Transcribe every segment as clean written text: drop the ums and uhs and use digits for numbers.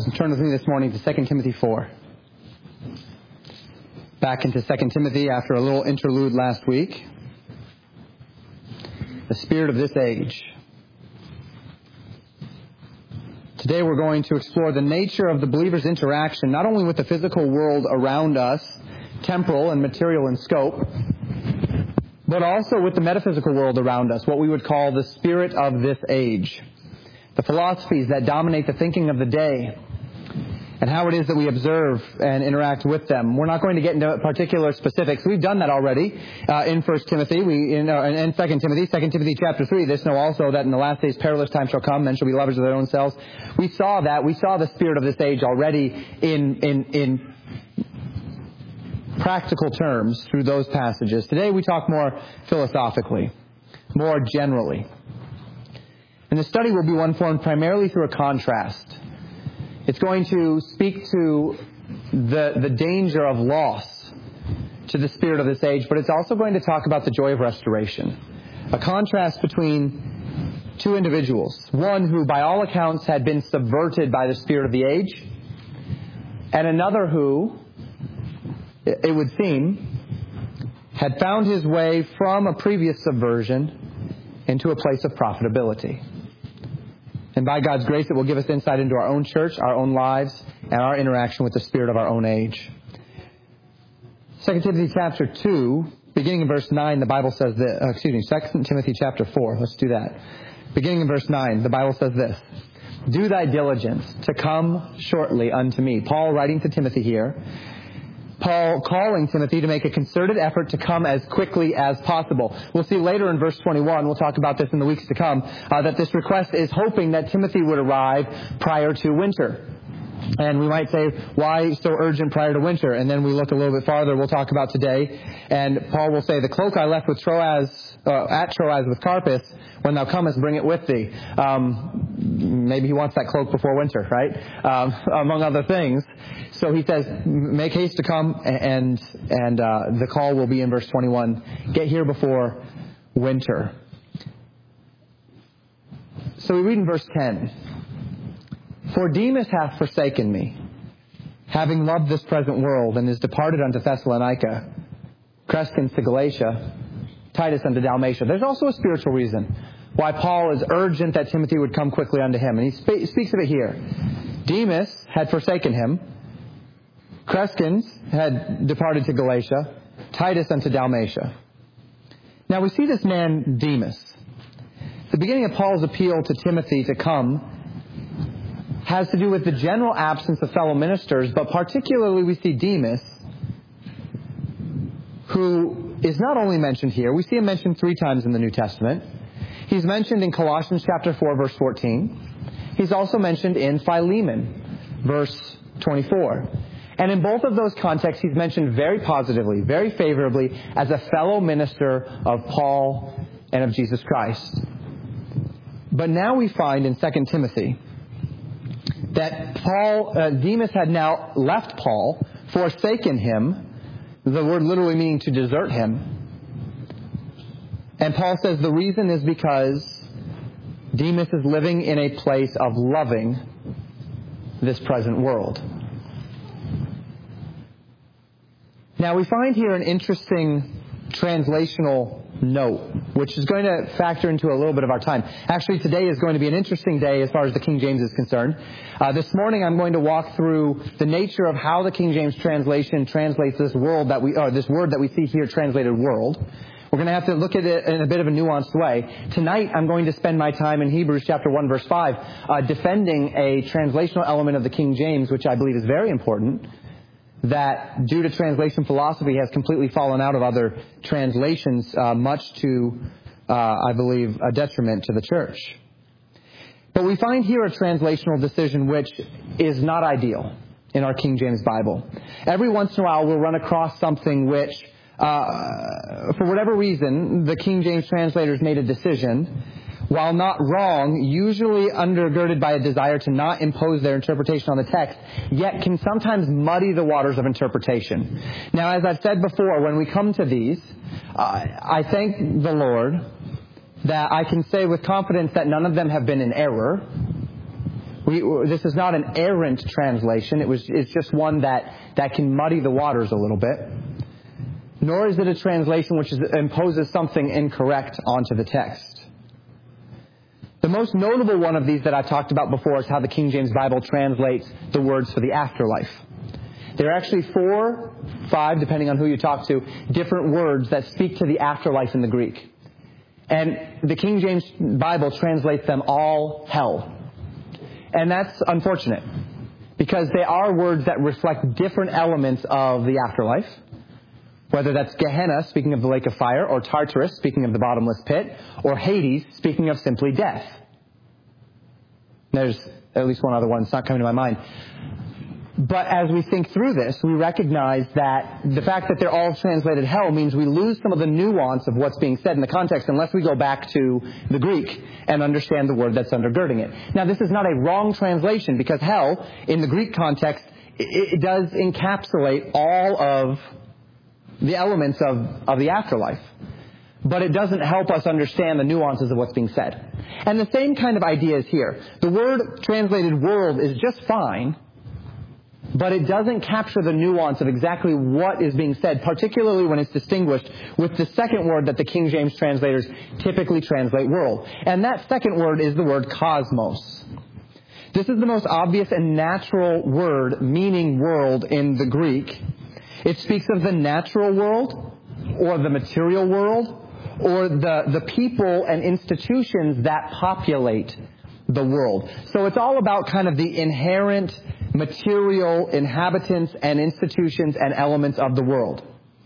Turn with me this morning to 2 Timothy 4. Back into 2 Timothy after a little interlude last week. The spirit of this age. Today we're going to explore the nature of the believer's interaction, not only with the physical world around us, temporal and material in scope, but also with the metaphysical world around us, what we would call the spirit of this age. The philosophies that dominate the thinking of the day, and how it is that we observe and interact with them. We're not going to get into particular specifics. We've done that already in 1 Timothy, in 2 Timothy. 2 Timothy chapter 3, this know also that in the last days perilous times shall come, men shall be lovers of their own selves. We saw that. We saw the spirit of this age already in practical terms through those passages. Today we talk more philosophically, more generally. And the study will be one formed primarily through a contrast. It's going to speak to the danger of loss to the spirit of this age, but it's also going to talk about the joy of restoration. A contrast between two individuals. One who, by all accounts, had been subverted by the spirit of the age, and another who, it would seem, had found his way from a previous subversion into a place of profitability. And by God's grace, it will give us insight into our own church, our own lives, and our interaction with the spirit of our own age. 2 Timothy chapter 2, beginning in verse 9, the Bible says this. 2 Timothy chapter 4, let's do that. Beginning in verse 9, the Bible says this. Do thy diligence to come shortly unto me. Paul writing to Timothy here. Paul calling Timothy to make a concerted effort to come as quickly as possible. We'll see later in verse 21, we'll talk about this in the weeks to come, that this request is hoping that Timothy would arrive prior to winter. And we might say, why so urgent prior to winter? And then we look a little bit farther, we'll talk about today. And Paul will say, the cloak I left with at Troas with Carpus, when thou comest, bring it with thee. Maybe he wants that cloak before winter, right? Among other things. So he says, make haste to come, and the call will be in verse 21. Get here before winter. So we read in verse 10. For Demas hath forsaken me, having loved this present world, and is departed unto Thessalonica, Crescens to Galatia, Titus unto Dalmatia. There's also a spiritual reason why Paul is urgent that Timothy would come quickly unto him. And he speaks of it here. Demas had forsaken him. Crescens had departed to Galatia. Titus unto Dalmatia. Now we see this man Demas. The beginning of Paul's appeal to Timothy to come has to do with the general absence of fellow ministers, but particularly we see Demas, who is not only mentioned here. We see him mentioned 3 times in the New Testament. He's mentioned in Colossians chapter 4, verse 14. He's also mentioned in Philemon, verse 24. And in both of those contexts, he's mentioned very positively, very favorably, as a fellow minister of Paul and of Jesus Christ. But now we find in 2 Timothy that Demas had now left Paul, forsaken him, the word literally meaning to desert him. And Paul says the reason is because Demas is living in a place of loving this present world. Now we find here an interesting translational note, which is going to factor into a little bit of our time. Actually, today is going to be an interesting day as far as the King James is concerned. This morning I'm going to walk through the nature of how the King James translation translates this word that we see here translated world. We're going to have to look at it in a bit of a nuanced way. Tonight I'm going to spend my time in Hebrews chapter 1 verse 5 defending a translational element of the King James, which I believe is very important, that due to translation philosophy has completely fallen out of other translations, much to, I believe, a detriment to the church. But we find here a translational decision which is not ideal in our King James Bible. Every once in a while we'll run across something which, for whatever reason, the King James translators made a decision, while not wrong, usually undergirded by a desire to not impose their interpretation on the text, yet can sometimes muddy the waters of interpretation. Now, as I've said before, when we come to these, I thank the Lord that I can say with confidence that none of them have been in error. This is not an errant translation. It's just one that can muddy the waters a little bit. Nor is it a translation which imposes something incorrect onto the text. The most notable one of these that I've talked about before is how the King James Bible translates the words for the afterlife. There are actually 4, 5, depending on who you talk to, different words that speak to the afterlife in the Greek. And the King James Bible translates them all hell. And that's unfortunate, because they are words that reflect different elements of the afterlife. Whether that's Gehenna, speaking of the lake of fire, or Tartarus, speaking of the bottomless pit, or Hades, speaking of simply death. There's at least one other one that's not coming to my mind. But as we think through this, we recognize that the fact that they're all translated hell means we lose some of the nuance of what's being said in the context unless we go back to the Greek and understand the word that's undergirding it. Now, this is not a wrong translation, because hell, in the Greek context, it does encapsulate all of the elements of the afterlife. But it doesn't help us understand the nuances of what's being said. And the same kind of idea is here. The word translated world is just fine, but it doesn't capture the nuance of exactly what is being said, particularly when it's distinguished with the second word that the King James translators typically translate world. And that second word is the word cosmos. This is the most obvious and natural word meaning world in the Greek. It speaks of the natural world, or the material world, or the people and institutions that populate the world. So it's all about kind of the inherent material inhabitants and institutions and elements of the world.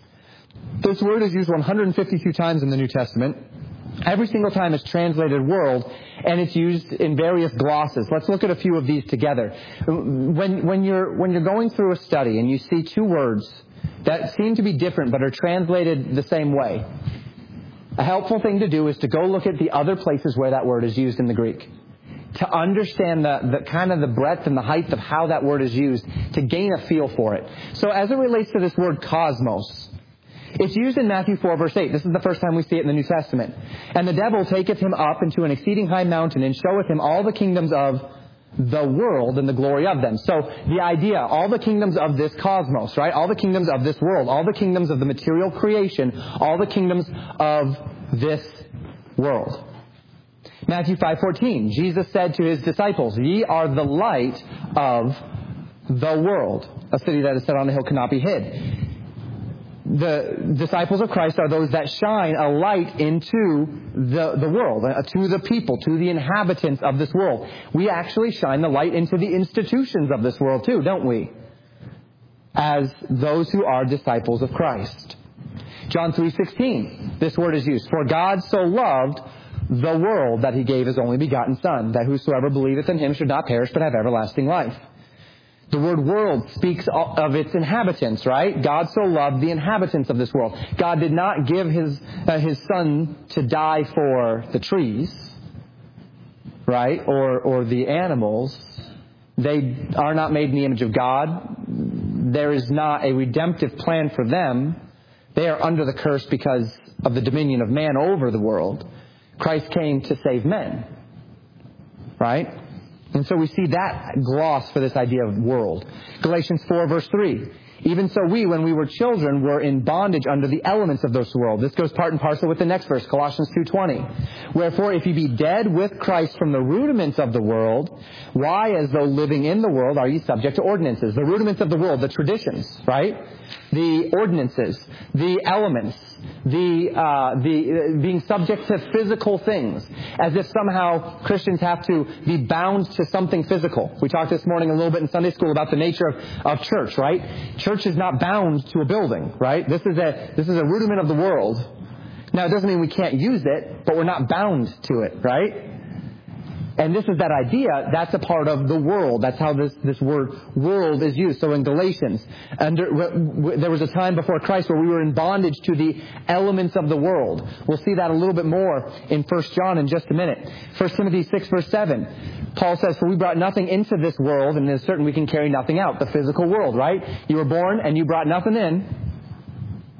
This word is used 152 times in the New Testament. Every single time it's translated world, and it's used in various glosses. Let's look at a few of these together. When you're going through a study and you see 2 words that seem to be different but are translated the same way, a helpful thing to do is to go look at the other places where that word is used in the Greek, to understand the kind of the breadth and the height of how that word is used, to gain a feel for it. So as it relates to this word cosmos, it's used in Matthew 4, verse 8. This is the first time we see it in the New Testament. And the devil taketh him up into an exceeding high mountain, and showeth him all the kingdoms of the world and the glory of them. So the idea, all the kingdoms of this cosmos, right? All the kingdoms of this world, all the kingdoms of the material creation, all the kingdoms of this world. Matthew 5:14, Jesus said to his disciples, "Ye are the light of the world. A city that is set on a hill cannot be hid." The disciples of Christ are those that shine a light into the world, to the people, to the inhabitants of this world. We actually shine the light into the institutions of this world too, don't we? As those who are disciples of Christ. John 3:16, this word is used. "For God so loved the world that he gave his only begotten Son, that whosoever believeth in him should not perish but have everlasting life." The word world speaks of its inhabitants, right? God so loved the inhabitants of this world. God did not give his Son to die for the trees, right? Or the animals. They are not made in the image of God. There is not a redemptive plan for them. They are under the curse because of the dominion of man over the world. Christ came to save men, right? And so we see that gloss for this idea of world. Galatians 4, verse 3. "Even so we, when we were children, were in bondage under the elements of this world." This goes part and parcel with the next verse, Colossians 2:20. "Wherefore, if ye be dead with Christ from the rudiments of the world, why, as though living in the world, are ye subject to ordinances?" The rudiments of the world, the traditions, right? The ordinances, the elements, the being subject to physical things, as if somehow Christians have to be bound to something physical. We talked this morning a little bit in Sunday school about the nature of church, right? Church is not bound to a building, right? This is a rudiment of the world. Now, it doesn't mean we can't use it, but we're not bound to it, right? And this is that idea, that's a part of the world. That's how this word world is used. So in Galatians, there was a time before Christ where we were in bondage to the elements of the world. We'll see that a little bit more in 1 John in just a minute. 1 Timothy 6, verse 7. Paul says, "For we brought nothing into this world, and it is certain we can carry nothing out." The physical world, right? You were born and you brought nothing in,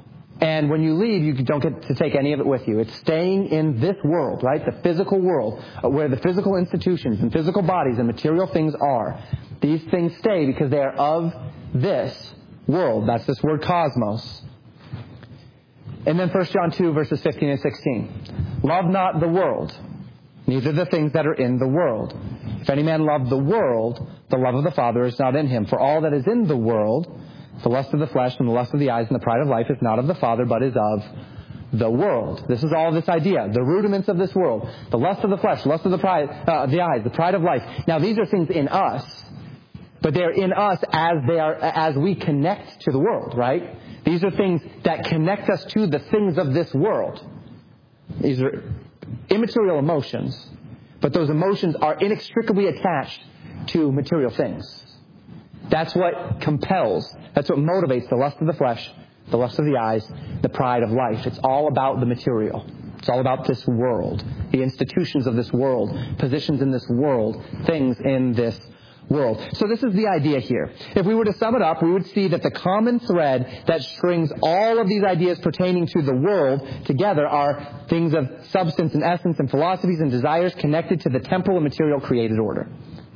And when you leave, you don't get to take any of it with you. It's staying in this world, right? The physical world, where the physical institutions and physical bodies and material things are. These things stay because they are of this world. That's this word cosmos. And then 1 John 2, verses 15 and 16. Love not the world, neither the things that are in the world. If any man love the world, the love of the Father is not in him. For all that is in the world, the lust of the flesh and the lust of the eyes and the pride of life, is not of the Father, but is of the world. This is all this idea, the rudiments of this world. The lust of the flesh, lust of the eyes, the pride of life. Now, these are things in us, but they're in us as we connect to the world, right? These are things that connect us to the things of this world. These are immaterial emotions, but those emotions are inextricably attached to material things. That's what compels, that's what motivates the lust of the flesh, the lust of the eyes, the pride of life. It's all about the material. It's all about this world, the institutions of this world, positions in this world, things in this world. So this is the idea here. If we were to sum it up, we would see that the common thread that strings all of these ideas pertaining to the world together are things of substance and essence and philosophies and desires connected to the temporal and material created order.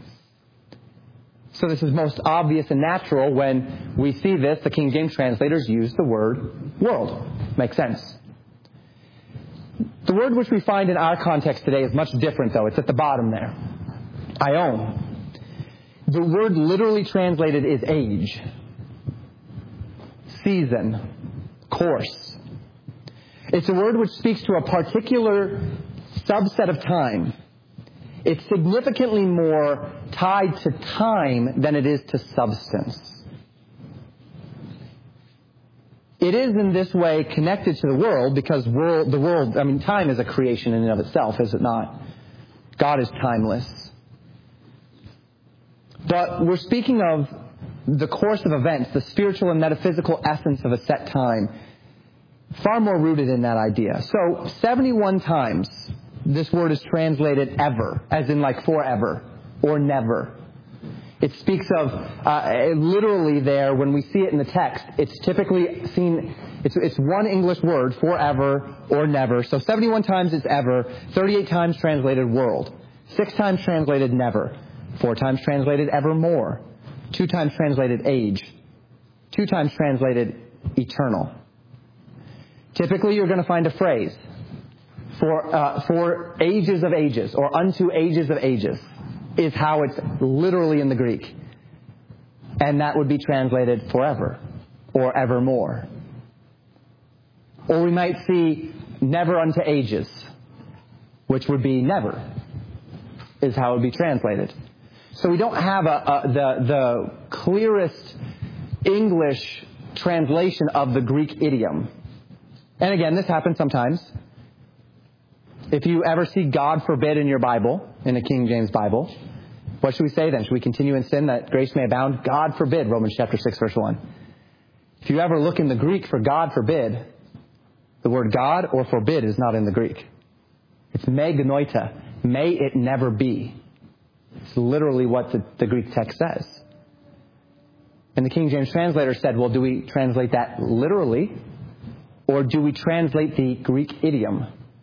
So this is most obvious and natural when we see this. The King James translators use the word world. Makes sense. The word which we find in our context today is much different, though. It's at the bottom there. Aion. The word literally translated is age, season, course. It's a word which speaks to a particular subset of time. It's significantly more tied to time than it is to substance. It is in this way connected to the world because time is a creation in and of itself, is it not? God is timeless. But we're speaking of the course of events, the spiritual and metaphysical essence of a set time, far more rooted in that idea. So 71 times this word is translated ever, as in like forever or never. It speaks of, literally there, when we see it in the text, it's typically seen, it's one English word, forever or never. So 71 times it's ever, 38 times translated world, 6 times translated never, 4 times translated evermore, 2 times translated age, 2 times translated eternal. Typically you're going to find a phrase, for ages of ages, or unto ages of ages, is how it's literally in the Greek. And that would be translated forever, or evermore. Or we might see never unto ages, which would be never, is how it would be translated. So we don't have the clearest English translation of the Greek idiom. And again, this happens sometimes. If you ever see God forbid in your Bible, in a King James Bible, what should we say then? Should we continue in sin that grace may abound? God forbid, Romans chapter 6, verse 1. If you ever look in the Greek for God forbid, the word God or forbid is not in the Greek. It's me genoita. May it never be. It's literally what the Greek text says. And the King James translator said, well, do we translate that literally? Or do we translate the Greek idiom?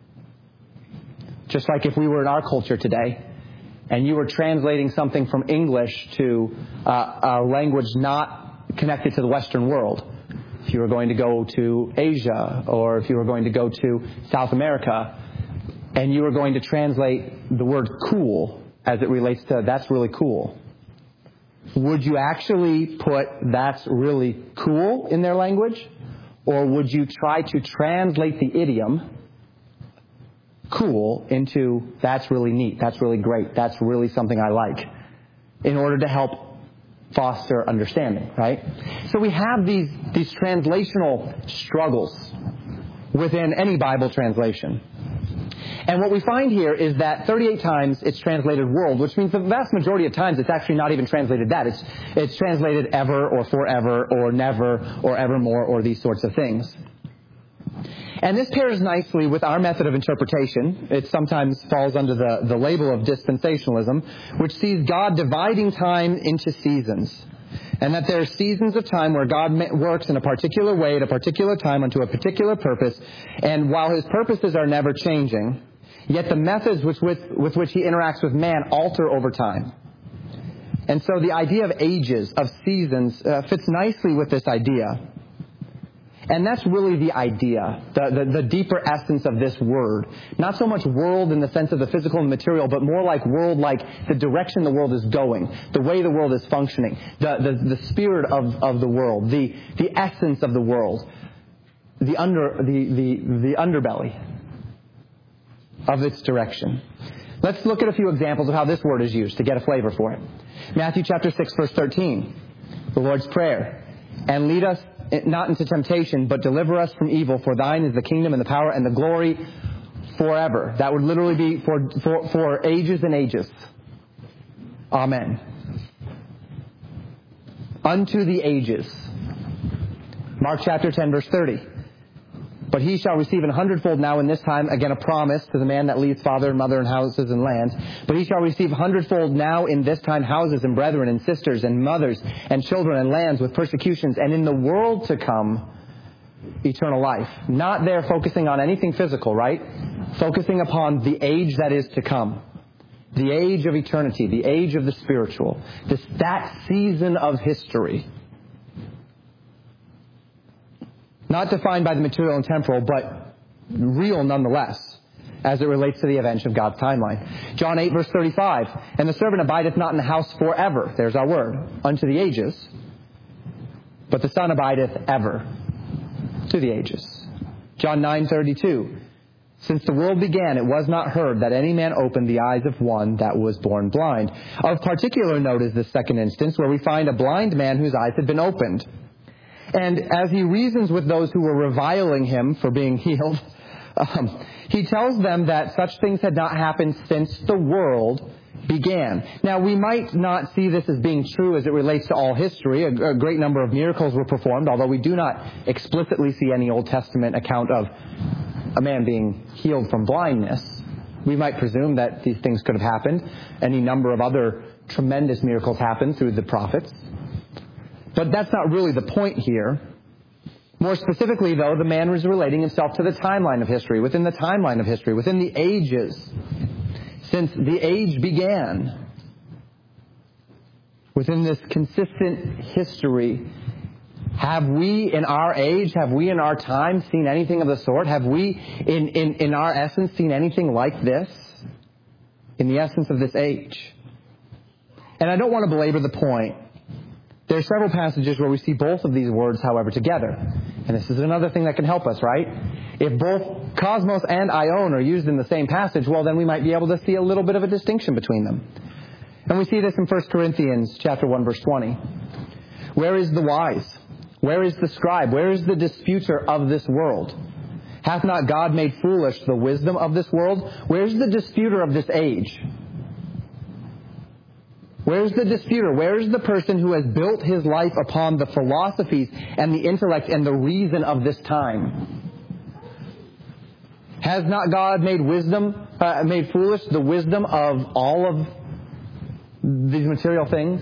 Just like if we were in our culture today, and you were translating something from English to a language not connected to the Western world. If you were going to go to Asia, or if you were going to go to South America, and you were going to translate the word cool as it relates to that's really cool. Would you actually put that's really cool in their language? Or would you try to translate the idiom cool into that's really neat, that's really great, that's really something I like, in order to help foster understanding, right? So we have these translational struggles within any Bible translation. And what we find here is that 38 times it's translated world, which means the vast majority of times it's actually not even translated that. It's translated ever or forever or never or evermore or these sorts of things. And this pairs nicely with our method of interpretation. It sometimes falls under the label of dispensationalism, which sees God dividing time into seasons. And that there are seasons of time where God works in a particular way at a particular time unto a particular purpose. And while his purposes are never changing, yet the methods with which he interacts with man alter over time. And so the idea of ages, of seasons, fits nicely with this idea. And that's really the idea, the deeper essence of this word. Not so much world in the sense of the physical and material, but more like world, like the direction the world is going, the way the world is functioning, the spirit of the world, the essence of the world, the underbelly of its direction. Let's look at a few examples of how this word is used to get a flavor for it. Matthew chapter 6, verse 13, the Lord's Prayer. And lead us not into temptation, but deliver us from evil. For thine is the kingdom and the power and the glory forever. That would literally be for ages and ages. Amen. Unto the ages. Mark chapter 10, verse 30. But he shall receive 100-fold now in this time, again a promise to the man that leaves father and mother and houses and lands. But he shall receive 100-fold now in this time houses and brethren and sisters and mothers and children and lands with persecutions. And in the world to come, eternal life. Not there focusing on anything physical, right? Focusing upon the age that is to come. The age of eternity, the age of the spiritual. That season of history. Not defined by the material and temporal, but real nonetheless, as it relates to the events of God's timeline. John 8, verse 35, and the servant abideth not in the house forever, there's our word, unto the ages, but the Son abideth ever, to the ages. John 9, 32, since the world began, it was not heard that any man opened the eyes of one that was born blind. Of particular note is this second instance, where we find a blind man whose eyes had been opened. And as he reasons with those who were reviling him for being healed, he tells them that such things had not happened since the world began. Now, we might not see this as being true as it relates to all history. A great number of miracles were performed, although we do not explicitly see any Old Testament account of a man being healed from blindness. We might presume that these things could have happened. Any number of other tremendous miracles happened through the prophets. But that's not really the point here. More specifically, though, the man was relating himself to the timeline of history, within the timeline of history, within the ages, since the age began. Within this consistent history, have we in our age, have we in our time seen anything of the sort? Have we in our essence seen anything like this? In the essence of this age? And I don't want to belabor the point. There are several passages where we see both of these words, however, together. And this is another thing that can help us, right? If both cosmos and aion are used in the same passage, well, then we might be able to see a little bit of a distinction between them. And we see this in 1 Corinthians chapter 1, verse 20. Where is the wise? Where is the scribe? Where is the disputer of this world? Hath not God made foolish the wisdom of this world? Where is the disputer of this age? Where's the disputer? Where's the person who has built his life upon the philosophies and the intellect and the reason of this time? Has not God made foolish the wisdom of all of these material things?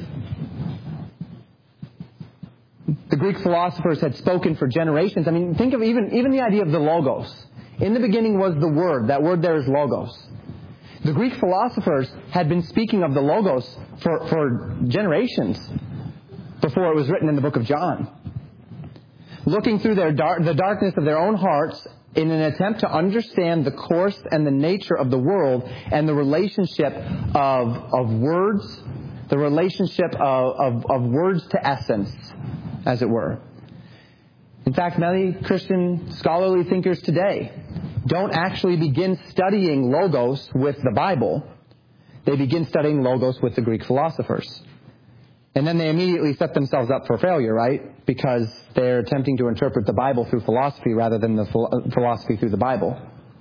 The Greek philosophers had spoken for generations. I mean, think of even the idea of the logos. In the beginning was the word. That word there is logos. The Greek philosophers had been speaking of the Logos for generations before it was written in the book of John. Looking through the darkness of their own hearts in an attempt to understand the course and the nature of the world and the relationship of words, the relationship of words to essence, as it were. In fact, many Christian scholarly thinkers today don't actually begin studying Logos with the Bible. They begin studying Logos with the Greek philosophers. And then they immediately set themselves up for failure, right? Because they're attempting to interpret the Bible through philosophy rather than the philosophy through the Bible.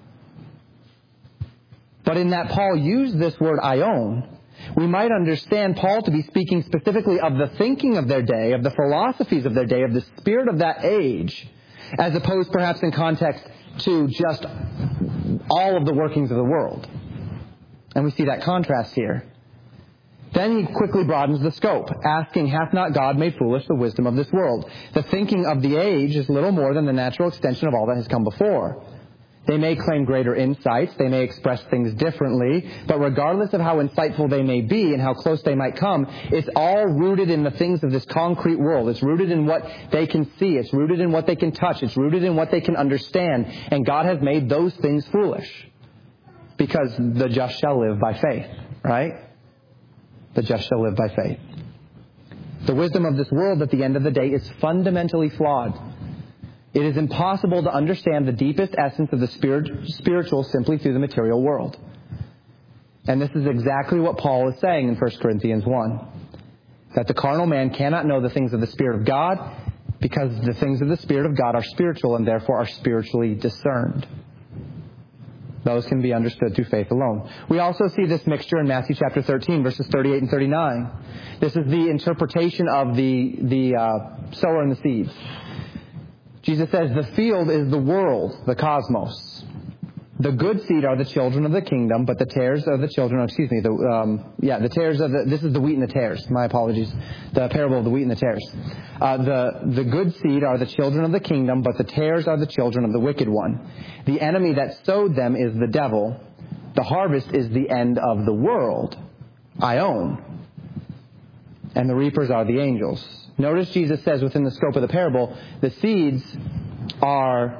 But in that Paul used this word aion, we might understand Paul to be speaking specifically of the thinking of their day, of the philosophies of their day, of the spirit of that age, as opposed perhaps in context to just all of the workings of the world. And we see that contrast here. Then he quickly broadens the scope, asking, hath not God made foolish the wisdom of this world? The thinking of the age is little more than the natural extension of all that has come before. They may claim greater insights, they may express things differently, but regardless of how insightful they may be and how close they might come, it's all rooted in the things of this concrete world. It's rooted in what they can see. It's rooted in what they can touch. It's rooted in what they can understand. And God has made those things foolish because the just shall live by faith, right? The just shall live by faith. The wisdom of this world at the end of the day is fundamentally flawed. It is impossible to understand the deepest essence of the spiritual simply through the material world. And this is exactly what Paul is saying in 1 Corinthians 1. That the carnal man cannot know the things of the Spirit of God because the things of the Spirit of God are spiritual and therefore are spiritually discerned. Those can be understood through faith alone. We also see this mixture in Matthew chapter 13, verses 38 and 39. This is the interpretation of the sower and the seeds. Jesus says, the field is the world, the cosmos. The good seed are the children of the kingdom, but the tares are the children, this is the wheat and the tares. My apologies. The parable of the wheat and the tares. The good seed are the children of the kingdom, but the tares are the children of the wicked one. The enemy that sowed them is the devil. The harvest is the end of the world, Aion. And the reapers are the angels. Notice Jesus says within the scope of the parable, the seeds are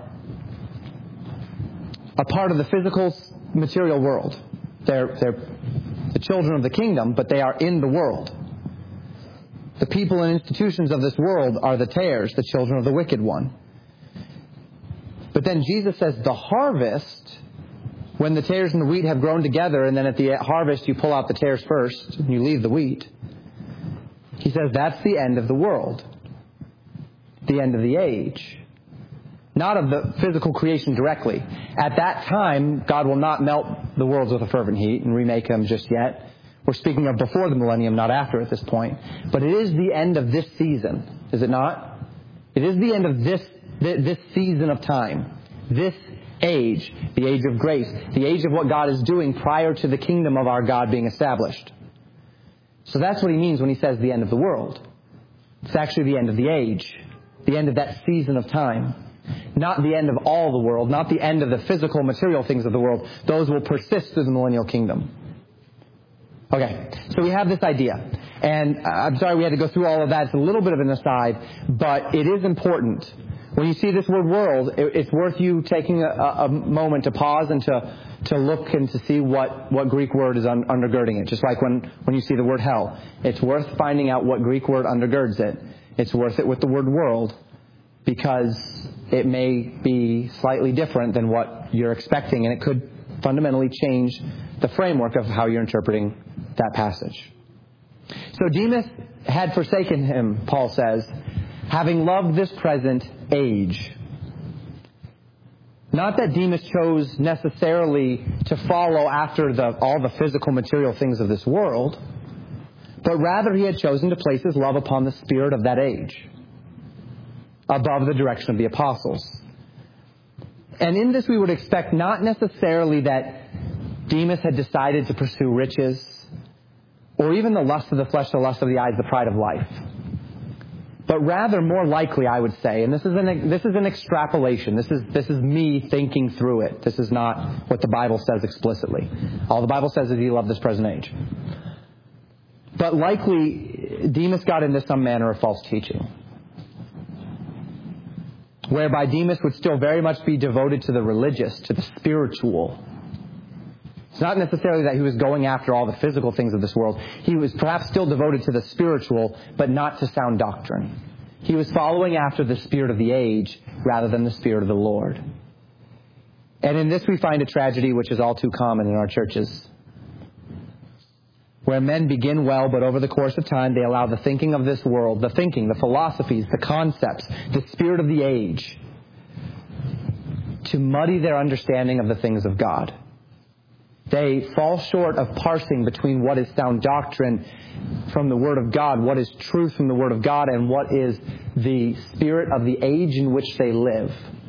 a part of the physical, material world. They're the children of the kingdom, but they are in the world. The people and institutions of this world are the tares, the children of the wicked one. But then Jesus says the harvest, when the tares and the wheat have grown together, and then at the harvest you pull out the tares first and you leave the wheat. He says that's the end of the world. The end of the age. Not of the physical creation directly. At that time, God will not melt the worlds with a fervent heat and remake them just yet. We're speaking of before the millennium, not after at this point. But it is the end of this season, is it not? It is the end of this season of time. This age, the age of grace, the age of what God is doing prior to the kingdom of our God being established. So that's what he means when he says the end of the world. It's actually the end of the age, the end of that season of time. Not the end of all the world, not the end of the physical, material things of the world. Those will persist through the millennial kingdom. Okay, so we have this idea. And I'm sorry we had to go through all of that. It's a little bit of an aside, but it is important. When you see this word world, it's worth you taking a moment to pause and to look and to see what Greek word is undergirding it. Just like when you see the word hell. It's worth finding out what Greek word undergirds it. It's worth it with the word world, because it may be slightly different than what you're expecting, and it could fundamentally change the framework of how you're interpreting that passage. So Demas had forsaken him, Paul says, having loved this present age. Not that Demas chose necessarily to follow after all the physical material things of this world, but rather he had chosen to place his love upon the spirit of that age, above the direction of the apostles. And in this we would expect not necessarily that Demas had decided to pursue riches, or even the lust of the flesh, the lust of the eyes, the pride of life. But rather, more likely, I would say, and this is an extrapolation. This is me thinking through it. This is not what the Bible says explicitly. All the Bible says is he loved this present age. But likely, Demas got into some manner of false teaching, whereby Demas would still very much be devoted to the religious, to the spiritual. It's not necessarily that he was going after all the physical things of this world. He was perhaps still devoted to the spiritual, but not to sound doctrine. He was following after the spirit of the age rather than the spirit of the Lord. And in this we find a tragedy which is all too common in our churches, where men begin well, but over the course of time they allow the thinking of this world, the philosophies, the concepts, the spirit of the age, to muddy their understanding of the things of God. They fall short of parsing between what is sound doctrine from the Word of God, what is truth from the Word of God, and what is the spirit of the age in which they live.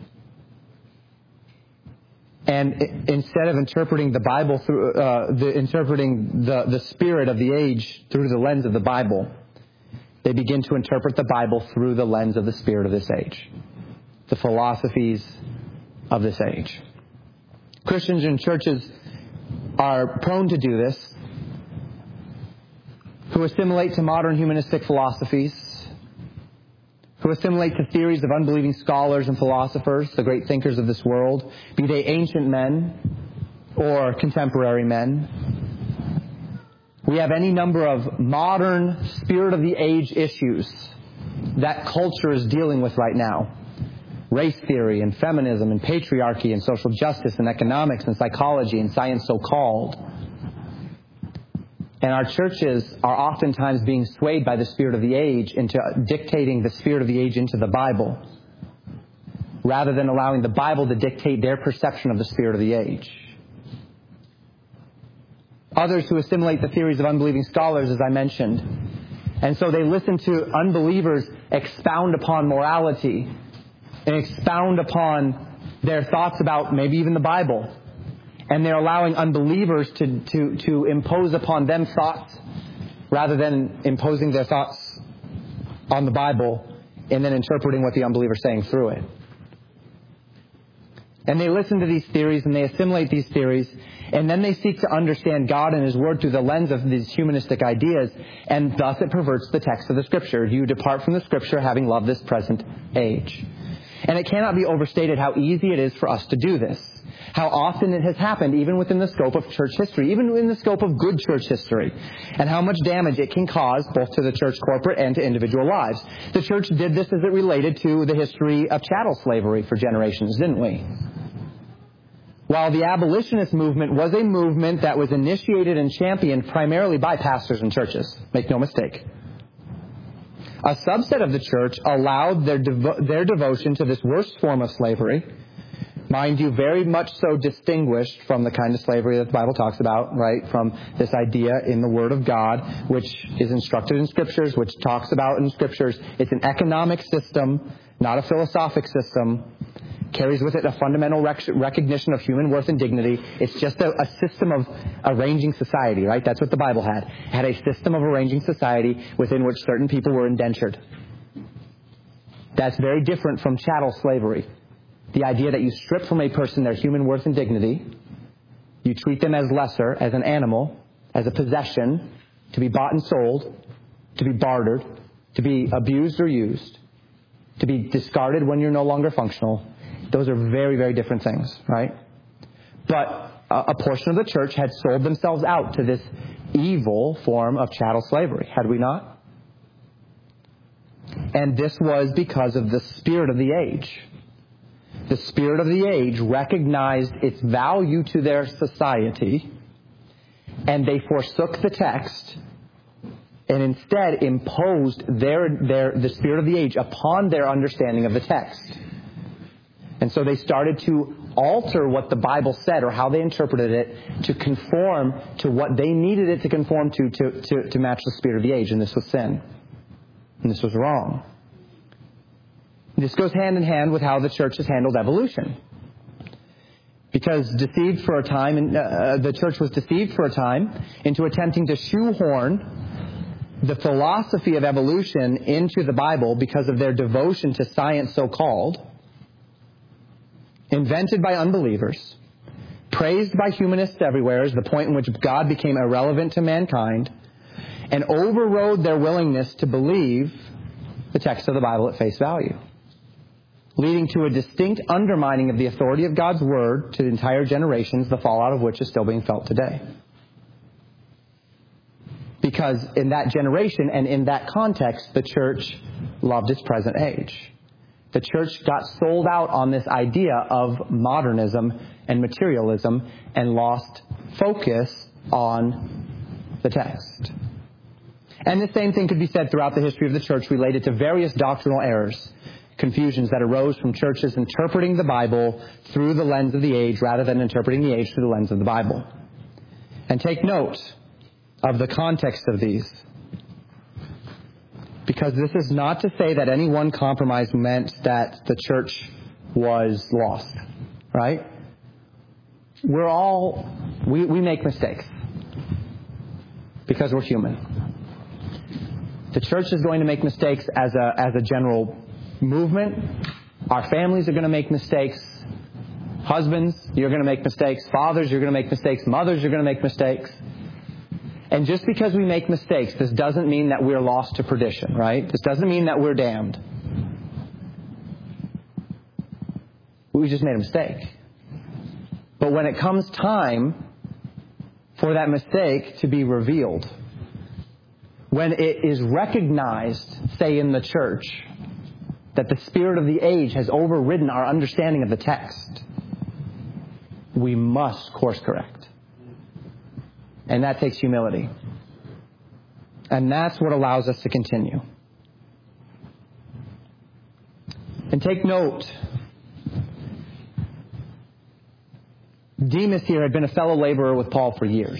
And instead of interpreting the Bible through interpreting the spirit of the age through the lens of the Bible, they begin to interpret the Bible through the lens of the spirit of this age, the philosophies of this age. Christians and churches are prone to do this, who assimilate to modern humanistic philosophies, who assimilate to theories of unbelieving scholars and philosophers, the great thinkers of this world, be they ancient men or contemporary men. We have any number of modern spirit of the age issues that culture is dealing with right now. Race theory and feminism and patriarchy and social justice and economics and psychology and science so-called. And our churches are oftentimes being swayed by the spirit of the age into dictating the spirit of the age into the Bible, rather than allowing the Bible to dictate their perception of the spirit of the age. Others who assimilate the theories of unbelieving scholars, as I mentioned. And so they listen to unbelievers expound upon morality and expound upon their thoughts about maybe even the Bible. And they're allowing unbelievers to impose upon them thoughts rather than imposing their thoughts on the Bible and then interpreting what the unbeliever is saying through it. And they listen to these theories and they assimilate these theories, and then they seek to understand God and His Word through the lens of these humanistic ideas, and thus it perverts the text of the Scripture. You depart from the Scripture having loved this present age. And it cannot be overstated how easy it is for us to do this. How often it has happened even within the scope of church history, even in the scope of good church history, and how much damage it can cause both to the church corporate and to individual lives. The church did this as it related to the history of chattel slavery for generations, didn't we? While the abolitionist movement was a movement that was initiated and championed primarily by pastors and churches, make no mistake. A subset of the church allowed their devotion to this worst form of slavery, mind you, very much so distinguished from the kind of slavery that the Bible talks about, right? From this idea in the Word of God, which is instructed in Scriptures, which talks about in Scriptures. It's an economic system, not a philosophic system. Carries with it a fundamental recognition of human worth and dignity. It's just a system of arranging society, right? That's what the Bible had. It had a system of arranging society within which certain people were indentured. That's very different from chattel slavery. The idea that you strip from a person their human worth and dignity, you treat them as lesser, as an animal, as a possession, to be bought and sold, to be bartered, to be abused or used, to be discarded when you're no longer functional. Those are very, very different things, right? But a portion of the church had sold themselves out to this evil form of chattel slavery, had we not? And this was because of the spirit of the age. The spirit of the age recognized its value to their society, and they forsook the text and instead imposed the spirit of the age upon their understanding of the text. And so they started to alter what the Bible said or how they interpreted it to conform to what they needed it to conform to match the spirit of the age. And this was sin. And this was wrong. This goes hand in hand with how the church has handled evolution. Because deceived for a time, the church was deceived for a time into attempting to shoehorn the philosophy of evolution into the Bible because of their devotion to science so-called, invented by unbelievers, praised by humanists everywhere as the point in which God became irrelevant to mankind, and overrode their willingness to believe the text of the Bible at face value, leading to a distinct undermining of the authority of God's Word to entire generations, the fallout of which is still being felt today. Because in that generation and in that context, the church loved its present age. The church got sold out on this idea of modernism and materialism and lost focus on the text. And the same thing could be said throughout the history of the church related to various doctrinal errors, confusions that arose from churches interpreting the Bible through the lens of the age rather than interpreting the age through the lens of the Bible. And take note of the context of these. Because this is not to say that any one compromise meant that the church was lost. Right? We make mistakes. Because we're human. The church is going to make mistakes as a general movement. Our families are going to make mistakes. Husbands, you're going to make mistakes. Fathers, you're going to make mistakes. Mothers, you're going to make mistakes. And just because we make mistakes, this doesn't mean that we're lost to perdition, right? This doesn't mean that we're damned. We just made a mistake. But when it comes time for that mistake to be revealed, when it is recognized, say in the church, that the spirit of the age has overridden our understanding of the text, we must course correct. And that takes humility. And that's what allows us to continue. And take note, Demas here had been a fellow laborer with Paul for years.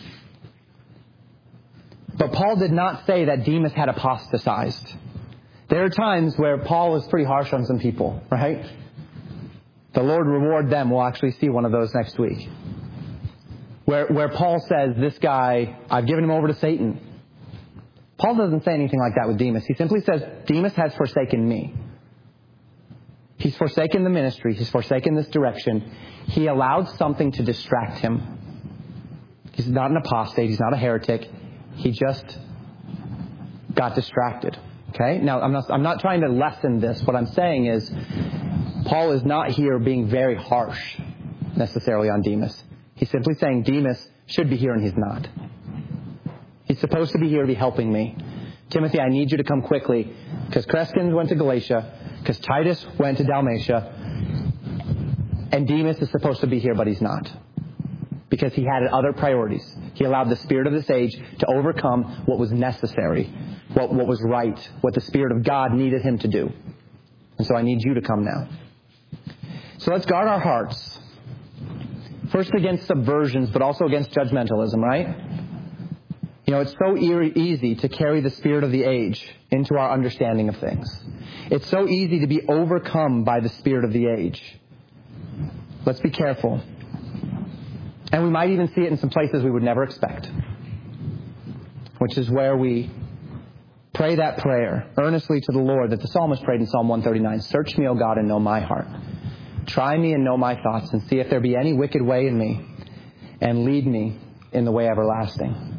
But Paul did not say that Demas had apostatized. There are times where Paul is pretty harsh on some people, right? The Lord reward them. We'll actually see one of those next week. Where Paul says, this guy, I've given him over to Satan. Paul doesn't say anything like that with Demas. He simply says, Demas has forsaken me. He's forsaken the ministry. He's forsaken this direction. He allowed something to distract him. He's not an apostate. He's not a heretic. He just got distracted. Okay? Now, I'm not trying to lessen this. What I'm saying is, Paul is not here being very harsh necessarily on Demas. He's simply saying Demas should be here and he's not. He's supposed to be here to be helping me. Timothy, I need you to come quickly because Crescens went to Galatia, because Titus went to Dalmatia, and Demas is supposed to be here, but he's not. Because he had other priorities. He allowed the spirit of this age to overcome what was necessary, what was right, what the Spirit of God needed him to do. And so I need you to come now. So let's guard our hearts. First against subversions, but also against judgmentalism, right? You know, it's so easy to carry the spirit of the age into our understanding of things. It's so easy to be overcome by the spirit of the age. Let's be careful. And we might even see it in some places we would never expect. Which is where we pray that prayer earnestly to the Lord that the psalmist prayed in Psalm 139. Search me, O God, and know my heart. Try me and know my thoughts, and see if there be any wicked way in me, and lead me in the way everlasting.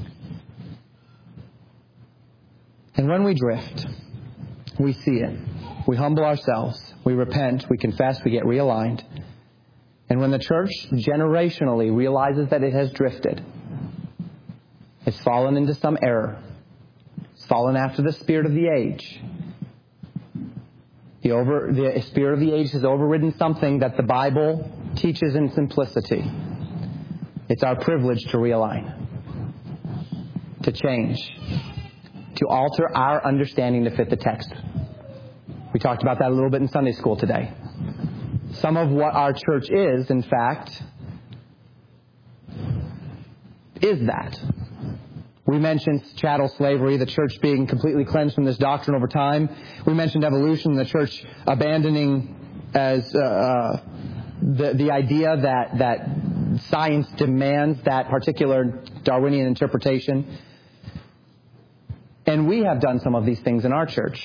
And when we drift, we see it. We humble ourselves. We repent. We confess. We get realigned. And when the church generationally realizes that it has drifted, it's fallen into some error, it's fallen after the spirit of the age, the spirit of the age has overridden something that the Bible teaches in simplicity. It's our privilege to realign, to change, to alter our understanding to fit the text. We talked about that a little bit in Sunday school today. Some of what our church is, in fact, is that. We mentioned chattel slavery, the church being completely cleansed from this doctrine over time. We mentioned evolution, the church abandoning as the idea that science demands that particular Darwinian interpretation. And we have done some of these things in our church.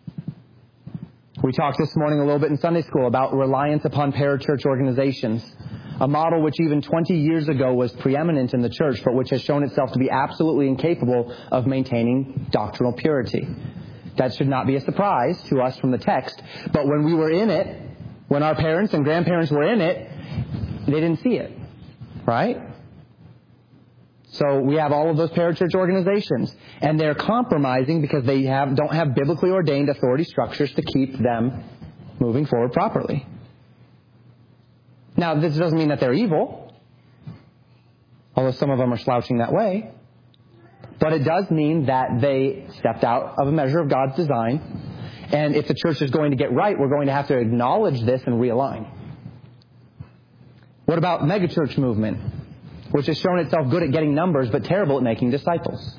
We talked this morning a little bit in Sunday school about reliance upon parachurch organizations, a model which even 20 years ago was preeminent in the church, but which has shown itself to be absolutely incapable of maintaining doctrinal purity. That should not be a surprise to us from the text, but when we were in it, when our parents and grandparents were in it, they didn't see it, right? So we have all of those parachurch organizations, and they're compromising because they don't have biblically ordained authority structures to keep them moving forward properly. Now, this doesn't mean that they're evil, although some of them are slouching that way. But it does mean that they stepped out of a measure of God's design. And if the church is going to get right, we're going to have to acknowledge this and realign. What about megachurch movement? which has shown itself good at getting numbers but terrible at making disciples.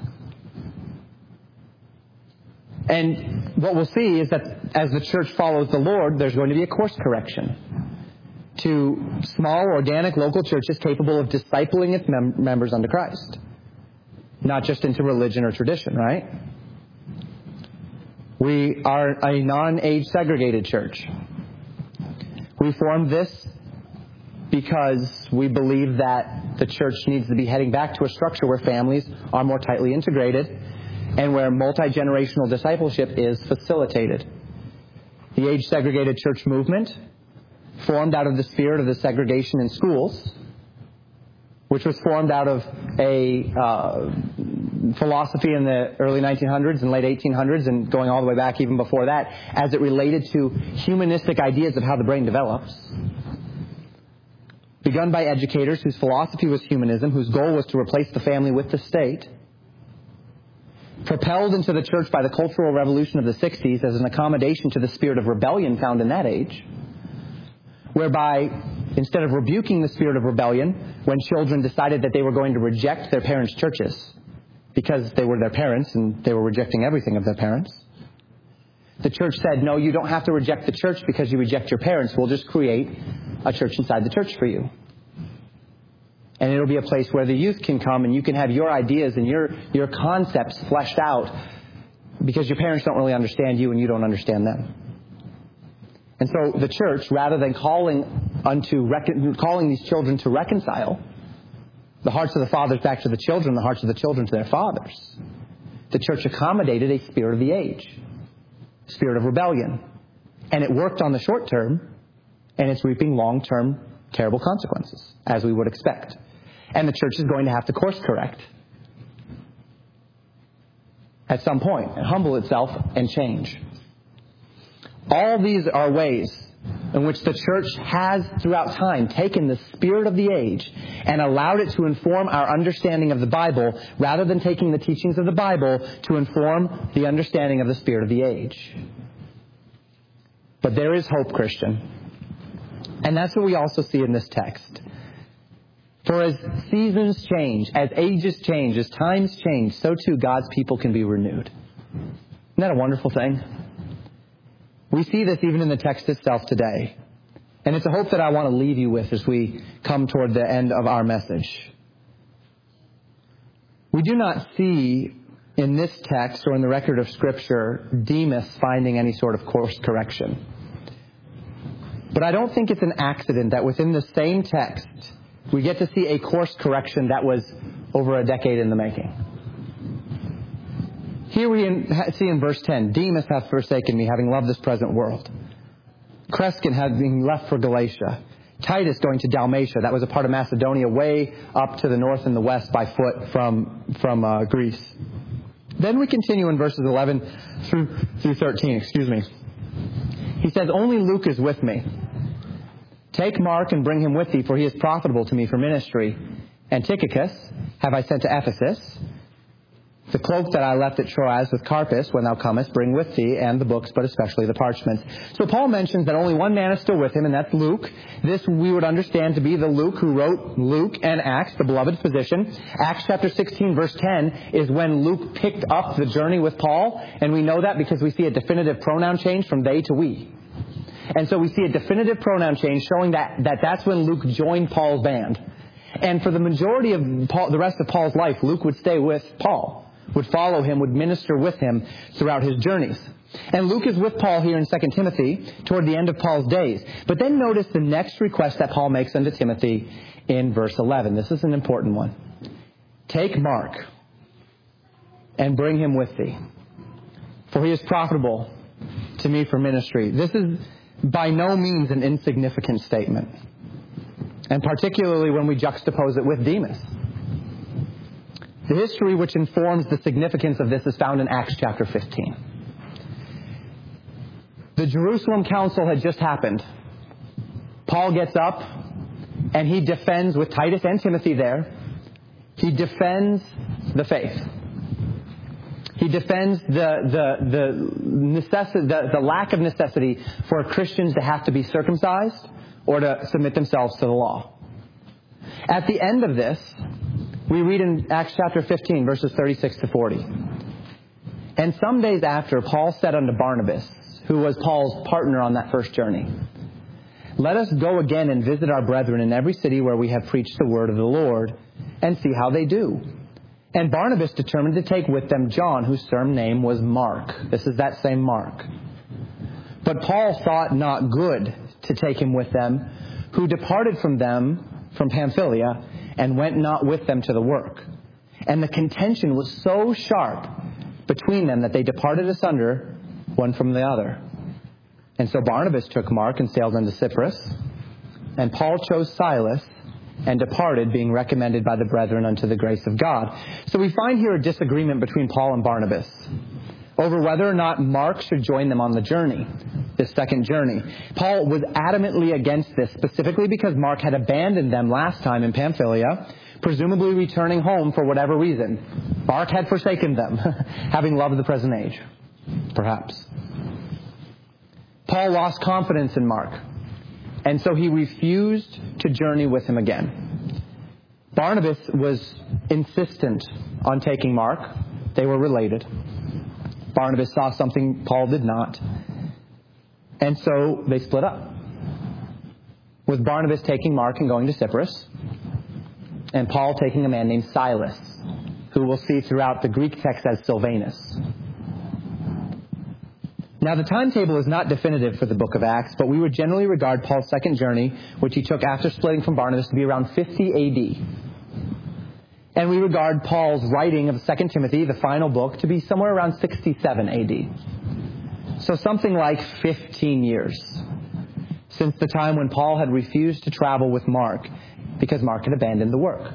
And what we'll see is that as the church follows the Lord, there's going to be a course correction to small, organic, local churches capable of discipling its members unto Christ. Not just into religion or tradition, right? We are a non-age segregated church. We formed this because we believe that the church needs to be heading back to a structure where families are more tightly integrated and where multi-generational discipleship is facilitated. The age-segregated church movement formed out of the spirit of the segregation in schools, which was formed out of a philosophy in the early 1900s and late 1800s and going all the way back even before that as it related to humanistic ideas of how the brain develops. Begun by educators whose philosophy was humanism, whose goal was to replace the family with the state. Propelled into the church by the Cultural Revolution of the 60s as an accommodation to the spirit of rebellion found in that age, whereby instead of rebuking the spirit of rebellion when children decided that they were going to reject their parents' churches because they were their parents and they were rejecting everything of their parents, the church said, no, you don't have to reject the church because you reject your parents. We'll just create a church inside the church for you. And it'll be a place where the youth can come and you can have your ideas and your concepts fleshed out because your parents don't really understand you and you don't understand them. And so the church, rather than calling these children to reconcile, the hearts of the fathers back to the children, the hearts of the children to their fathers, the church accommodated a spirit of the age, spirit of rebellion. And it worked on the short term, and it's reaping long-term terrible consequences, as we would expect. And the church is going to have to course correct at some point and humble itself and change. All these are ways in which the church has, throughout time, taken the spirit of the age and allowed it to inform our understanding of the Bible, rather than taking the teachings of the Bible to inform the understanding of the spirit of the age. But there is hope, Christian. And that's what we also see in this text. For as seasons change, as ages change, as times change, so too God's people can be renewed. Isn't that a wonderful thing? We see this even in the text itself today. And it's a hope that I want to leave you with as we come toward the end of our message. We do not see in this text or in the record of Scripture Demas finding any sort of course correction. But I don't think it's an accident that within the same text we get to see a course correction that was over a decade in the making. Here we see in verse 10, Demas hath forsaken me, having loved this present world. Crescens having left for Galatia. Titus going to Dalmatia. That was a part of Macedonia, way up to the north and the west by foot from Greece. Then we continue in verses 11 through 13. He says, only Luke is with me. Take Mark and bring him with thee, for he is profitable to me for ministry. And Tychicus have I sent to Ephesus. The cloak that I left at Troas with Carpus, when thou comest, bring with thee, and the books, but especially the parchments. So Paul mentions that only one man is still with him, and that's Luke. This we would understand to be the Luke who wrote Luke and Acts, the beloved physician. Acts chapter 16, verse 10 is when Luke picked up the journey with Paul, and we know that because we see a definitive pronoun change from they to we. And so we see a definitive pronoun change showing that's when Luke joined Paul's band. And for the majority of the rest of Paul's life, Luke would stay with Paul, would follow him, would minister with him throughout his journeys. And Luke is with Paul here in 2 Timothy toward the end of Paul's days. But then notice the next request that Paul makes unto Timothy in verse 11. This is an important one. Take Mark and bring him with thee, for he is profitable to me for ministry. This is by no means an insignificant statement, and particularly when we juxtapose it with Demas. The history which informs the significance of this is found in Acts chapter 15. The Jerusalem Council had just happened. Paul gets up and he defends, with Titus and Timothy there, he defends the faith. He defends the lack of necessity for Christians to have to be circumcised or to submit themselves to the law. At the end of this, we read in Acts chapter 15, verses 36 to 40. And some days after, Paul said unto Barnabas, who was Paul's partner on that first journey, let us go again and visit our brethren in every city where we have preached the word of the Lord, and see how they do. And Barnabas determined to take with them John, whose surname was Mark. This is that same Mark. But Paul thought not good to take him with them, who departed from them from Pamphylia, and went not with them to the work. And the contention was so sharp between them that they departed asunder one from the other. And so Barnabas took Mark and sailed unto Cyprus. And Paul chose Silas and departed, being recommended by the brethren unto the grace of God. So we find here a disagreement between Paul and Barnabas over whether or not Mark should join them on the journey, this second journey. Paul was adamantly against this, specifically because Mark had abandoned them last time in Pamphylia, presumably returning home for whatever reason. Mark had forsaken them, having loved the present age, perhaps. Paul lost confidence in Mark, and so he refused to journey with him again. Barnabas was insistent on taking Mark. They were related. Barnabas saw something Paul did not, and so they split up, with Barnabas taking Mark and going to Cyprus, and Paul taking a man named Silas, who we'll see throughout the Greek text as Silvanus. Now, the timetable is not definitive for the book of Acts, but we would generally regard Paul's second journey, which he took after splitting from Barnabas, to be around 50 A.D. And we regard Paul's writing of 2 Timothy, the final book, to be somewhere around 67 A.D. So something like 15 years since the time when Paul had refused to travel with Mark because Mark had abandoned the work.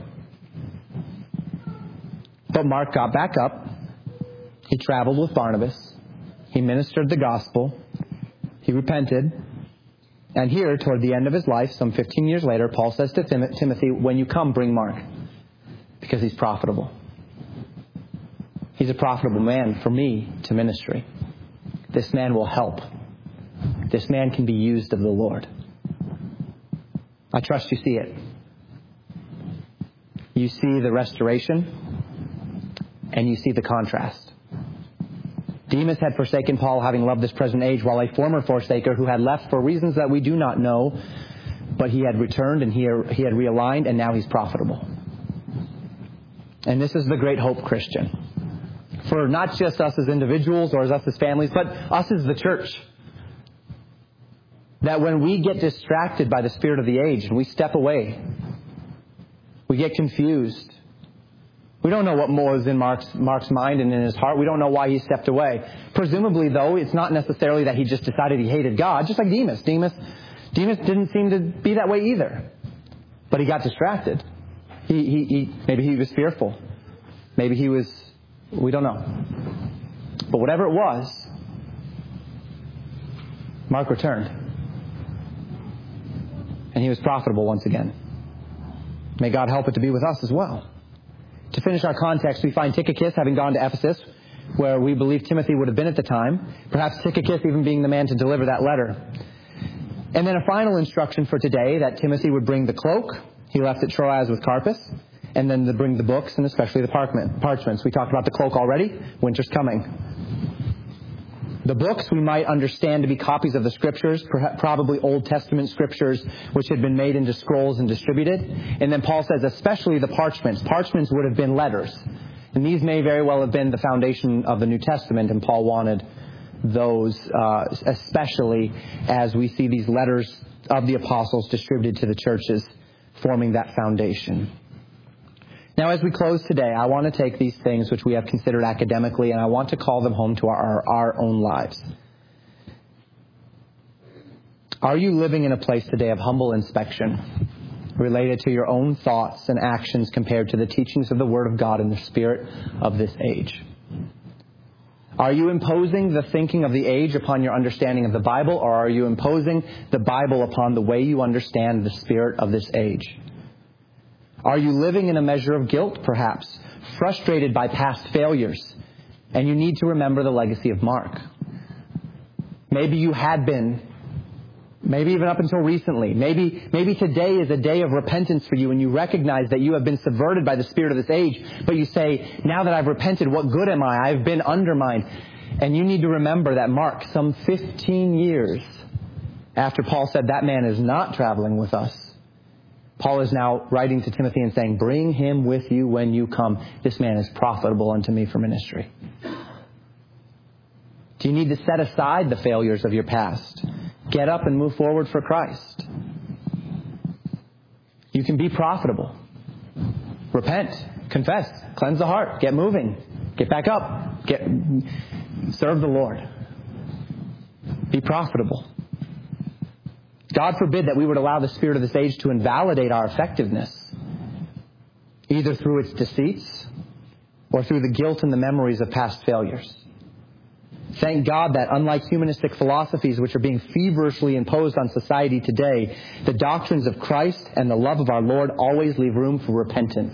But Mark got back up. He traveled with Barnabas. He ministered the gospel. He repented. And here, toward the end of his life, some 15 years later, Paul says to Timothy, when you come, bring Mark, because he's profitable. He's a profitable man for me to ministry. This man will help. This man can be used of the Lord. I trust you see it. You see the restoration, and you see the contrast. Demas had forsaken Paul, having loved this present age, while a former forsaker who had left for reasons that we do not know, but he had returned and he had realigned, and now he's profitable. And this is the great hope, Christian, for not just us as individuals or as us as families, but us as the church. That when we get distracted by the spirit of the age and we step away, we get confused. We don't know what was in Mark's mind and in his heart. We don't know why he stepped away. Presumably, though, it's not necessarily that he just decided he hated God, just like Demas. Demas didn't seem to be that way either. But he got distracted. Maybe he was fearful. Maybe he was, we don't know. But whatever it was, Mark returned. And he was profitable once again. May God help it to be with us as well. To finish our context, we find Tychicus having gone to Ephesus, where we believe Timothy would have been at the time. Perhaps Tychicus even being the man to deliver that letter. And then a final instruction for today, that Timothy would bring the cloak. He left at Troas with Carpus. And then to bring the books, and especially the parchments. We talked about the cloak already. Winter's coming. The books we might understand to be copies of the Scriptures, probably Old Testament Scriptures, which had been made into scrolls and distributed. And then Paul says especially the parchments. Parchments would have been letters. And these may very well have been the foundation of the New Testament, and Paul wanted those, especially as we see these letters of the apostles distributed to the churches, forming that foundation. Now, as we close today, I want to take these things which we have considered academically, and I want to call them home to our own lives. Are you living in a place today of humble inspection related to your own thoughts and actions compared to the teachings of the Word of God and the Spirit of this age? Are you imposing the thinking of the age upon your understanding of the Bible, or are you imposing the Bible upon the way you understand the Spirit of this age? Are you living in a measure of guilt, perhaps, frustrated by past failures, and you need to remember the legacy of Mark? Maybe you had been Maybe even up until recently. Maybe today is a day of repentance for you and you recognize that you have been subverted by the spirit of this age. But you say, now that I've repented, what good am I? I've been undermined. And you need to remember that Mark, some 15 years after Paul said that man is not traveling with us, Paul is now writing to Timothy and saying, bring him with you when you come. This man is profitable unto me for ministry. Do you need to set aside the failures of your past? Get up and move forward for Christ. You can be profitable. Repent, confess, cleanse the heart, get moving, get back up, serve the Lord. Be profitable. God forbid that we would allow the spirit of this age to invalidate our effectiveness, either through its deceits or through the guilt and the memories of past failures. Thank God that unlike humanistic philosophies which are being feverishly imposed on society today, the doctrines of Christ and the love of our Lord always leave room for repentance.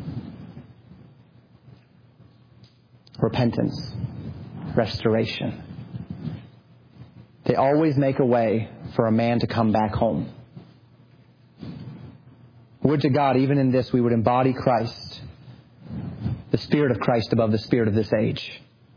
Repentance. Restoration. They always make a way for a man to come back home. Would to God, even in this, we would embody Christ, the Spirit of Christ above the spirit of this age.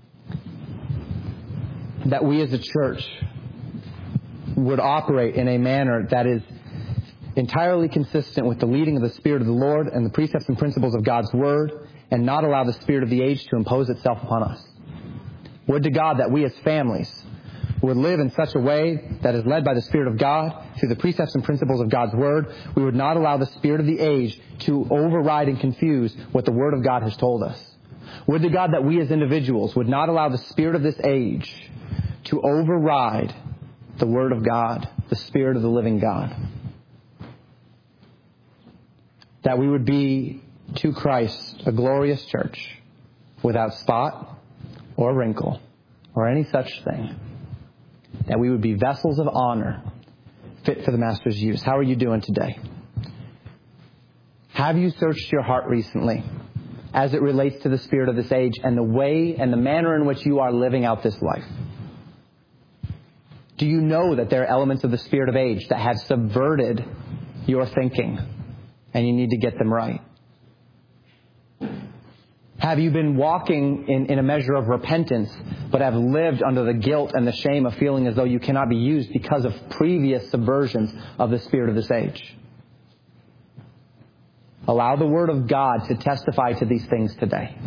That we as a church would operate in a manner that is entirely consistent with the leading of the Spirit of the Lord and the precepts and principles of God's Word, and not allow the spirit of the age to impose itself upon us. Would to God that we as families would live in such a way that is led by the Spirit of God through the precepts and principles of God's Word. We would not allow the spirit of the age to override and confuse what the Word of God has told us. Would to God that we as individuals would not allow the spirit of this age to override the Word of God, the Spirit of the living God. That we would be to Christ a glorious church without spot or wrinkle or any such thing. That we would be vessels of honor fit for the Master's use. How are you doing today? Have you searched your heart recently as it relates to the spirit of this age and the way and the manner in which you are living out this life? Do you know that there are elements of the spirit of age that have subverted your thinking and you need to get them right? Have you been walking in a measure of repentance but have lived under the guilt and the shame of feeling as though you cannot be used because of previous subversions of the spirit of this age? Allow the Word of God to testify to these things today.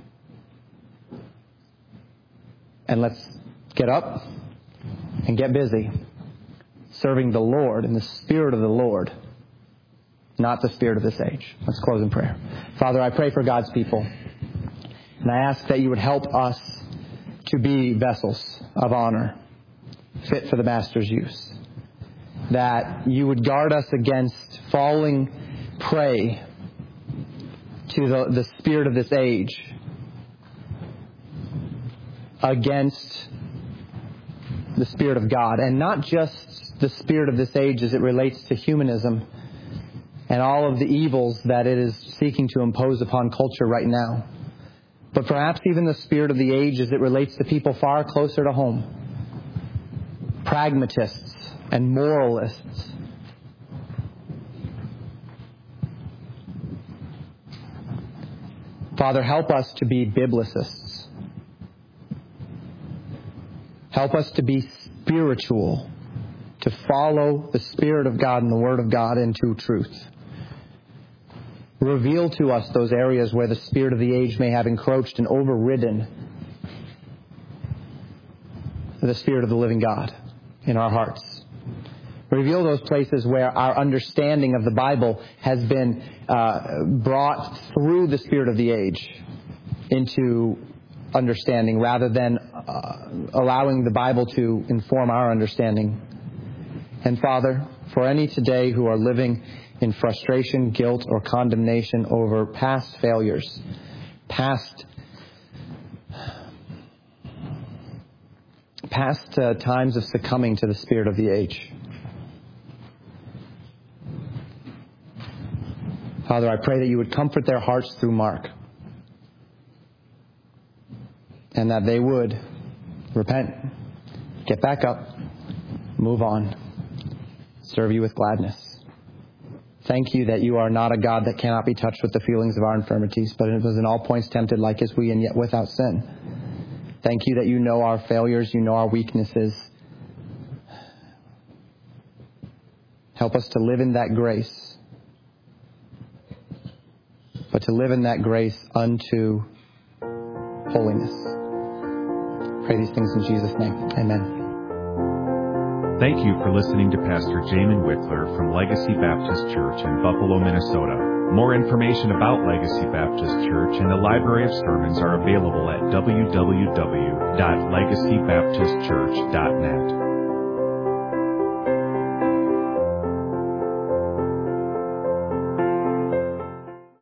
And let's get up and get busy serving the Lord in the Spirit of the Lord, not the spirit of this age. Let's close in prayer. Father, I pray for God's people, and I ask that you would help us to be vessels of honor, fit for the Master's use. That you would guard us against falling prey to the spirit of this age, against the Spirit of God, and not just the spirit of this age as it relates to humanism and all of the evils that it is seeking to impose upon culture right now, but perhaps even the spirit of the age as it relates to people far closer to home, pragmatists and moralists. Father, help us to be biblicists. Help us to be spiritual, to follow the Spirit of God and the Word of God into truth. Reveal to us those areas where the spirit of the age may have encroached and overridden the Spirit of the living God in our hearts. Reveal those places where our understanding of the Bible has been brought through the spirit of the age into understanding rather than allowing the Bible to inform our understanding. And Father, for any today who are living in frustration, guilt, or condemnation over past failures, past times of succumbing to the spirit of the age, Father, I pray that you would comfort their hearts through Mark, and that they would repent, get back up, move on, serve you with gladness. Thank you that you are not a God that cannot be touched with the feelings of our infirmities, but was in all points tempted like as we, and yet without sin. Thank you that you know our failures, you know our weaknesses. Help us to live in that grace, but to live in that grace unto holiness. Pray these things in Jesus' name. Amen. Thank you for listening to Pastor Jamin Wickler from Legacy Baptist Church in Buffalo, Minnesota. More information about Legacy Baptist Church and the library of sermons are available at www.legacybaptistchurch.net.